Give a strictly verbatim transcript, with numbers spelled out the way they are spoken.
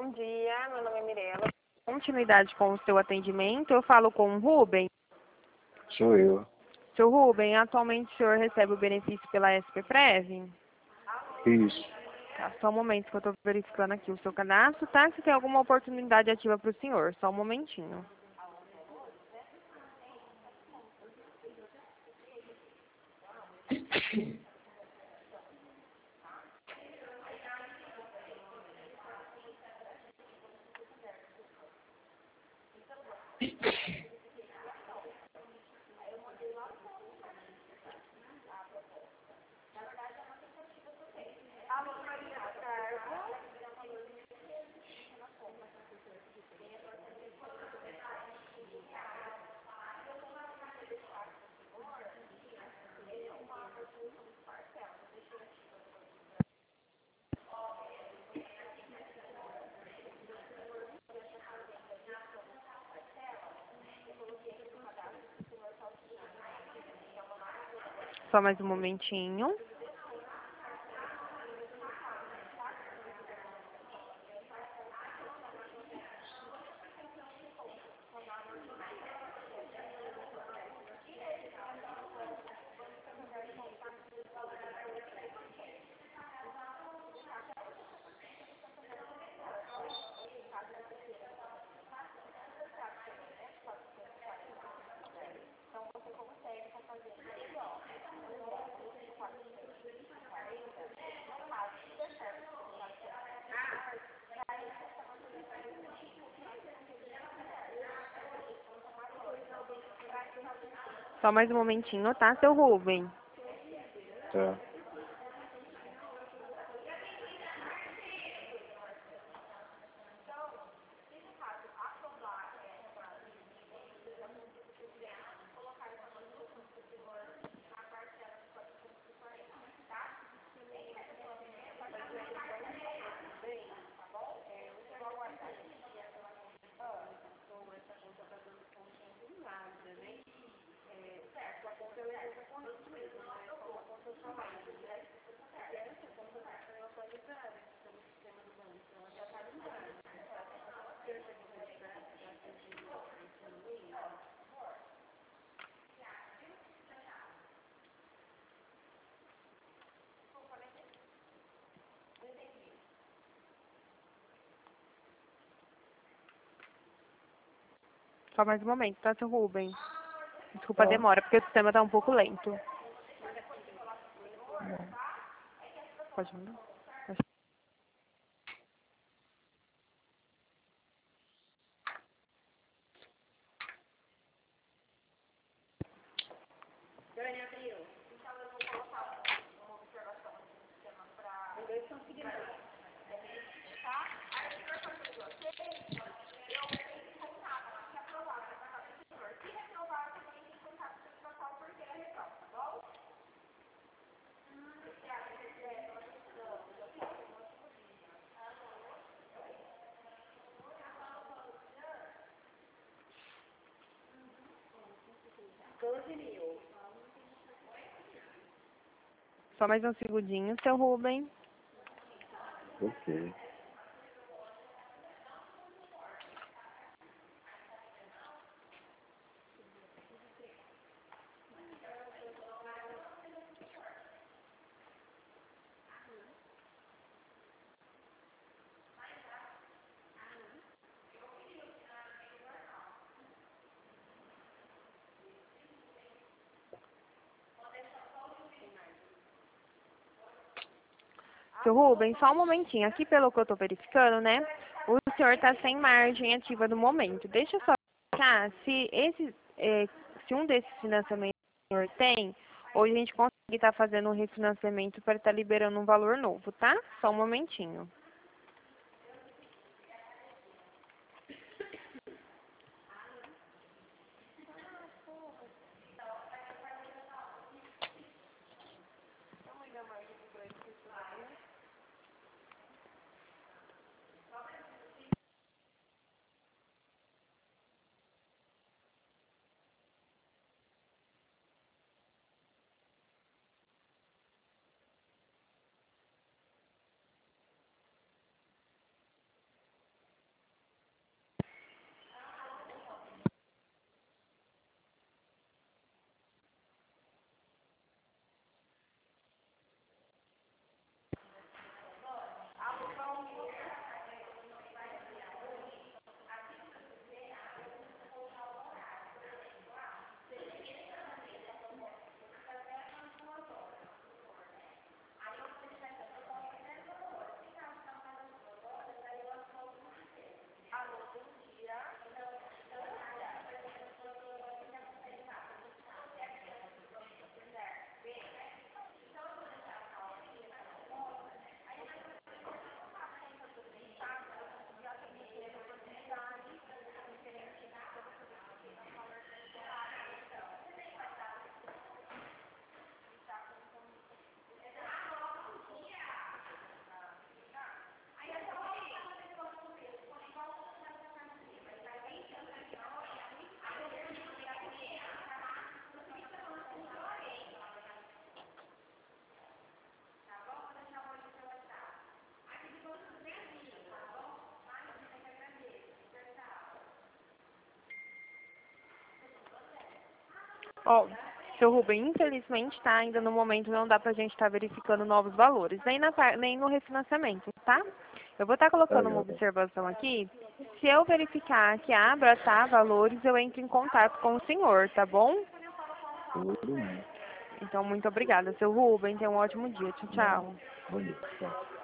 bom dia. Meu nome é Mirella. Continuidade com o seu atendimento, eu falo com o Rubem. Sou eu. Seu Rubem, atualmente o senhor recebe o benefício pela S P Prev? Isso. Tá, só um momento que eu estou verificando aqui o seu cadastro, tá? Se tem alguma oportunidade ativa para o senhor, só um momentinho. Só mais um momentinho. Só mais um momentinho, tá, seu Rubem? Tá. Só mais um momento, tá, seu Rubem? Desculpa a Tá. demora, porque o sistema tá um pouco lento. Pode mandar? Só mais um segundinho, seu Rubem. Ok. Seu Rubem, só um momentinho. Aqui, pelo que eu estou verificando, né? O senhor está sem margem ativa no momento. Deixa eu só verificar se, esse, eh, se um desses financiamentos que o senhor tem, hoje a gente consegue estar fazendo um refinanciamento para estar liberando um valor novo, tá? Só um momentinho. Ó, seu Rubem, infelizmente, tá? Ainda no momento não dá pra gente estar verificando novos valores, nem, na, par- nem no refinanciamento, tá? Eu vou estar Tá, colocando uma Jota. observação aqui. Se eu verificar que abra, tá, valores, eu entro em contato com o senhor, tá bom? Tudo bem. Então, muito obrigada, seu Rubem. Tenha um ótimo dia. Tchau, Não. tchau. Bom dia. Tchau.